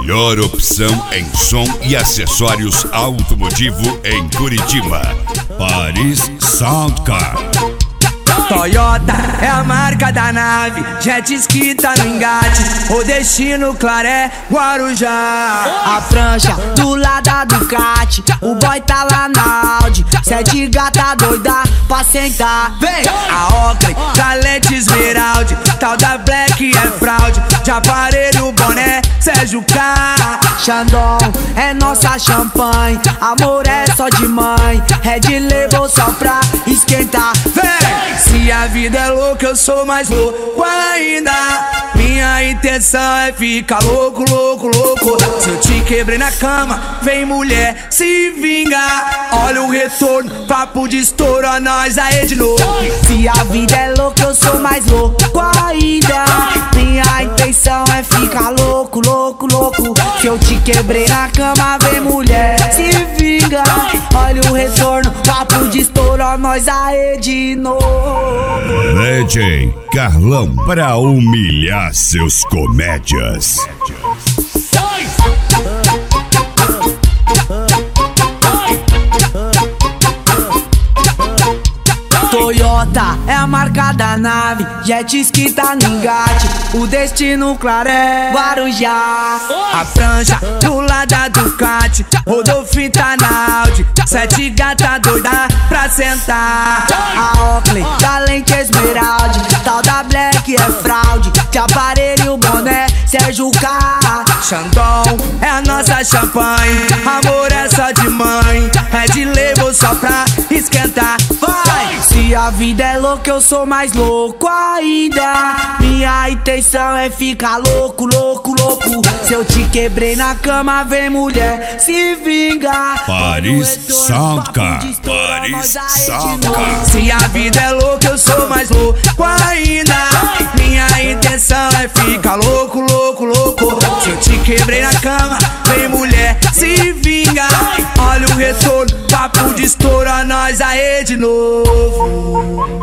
melhor opção em som e acessórios automotivo em Curitiba. Paris Soundcar. Toyota é a marca da nave, jet ski tá no engate, o destino Claré, Guarujá. A prancha do lado da Ducati, o boy tá lá na Audi, 7 gata doida pra sentar. Vem! A Oakley, Talente Esmeralda, tal da Black é fraude, de aparelho, boné, Sérgio K. Xandão é nossa champanhe, amor é só de mãe, Red Label só pra esquentar. Vem! Se a vida é louca, eu sou mais louco ainda. Minha intenção é ficar louco, louco, louco. Se eu te quebrei na cama, vem mulher, se vinga. Olha o retorno, papo de estouro, a nós aí de novo. Se a vida é louca, eu sou mais louco ainda. Minha intenção é ficar louco, louco, louco. Se eu te quebrei na cama, vem mulher, se vinga. Olha o retorno, papo de estouro, a nós aí de novo. DJ Carlão pra humilhar seus comédias. Toyota é a marca da nave, jet ski tá no engate, o destino Claré, Guarujá. A prancha do lado da Ducati, Rodolfo tá na Audi, 7 gata doida pra sentar. A Oakley, Talente Esmeralda, tal da Black é fraude, de aparelho, boné, Sérgio K. Xandão é a nossa champanhe, amor é só de mãe, Red Label só pra esquentar. Vai! Se a vida é louca, eu sou mais louco ainda. Minha intenção é ficar louco, louco, louco. Se eu te quebrei na cama, vem mulher, se vinga. Paris Soundcar. Paris Soundcar. Se a vida é louca, eu sou mais louco ainda. Minha intenção é ficar louco, louco, louco. Se eu te quebrei na cama, vem mulher, se vinga. Olha o retorno, papo de estouro, a nós aí de novo.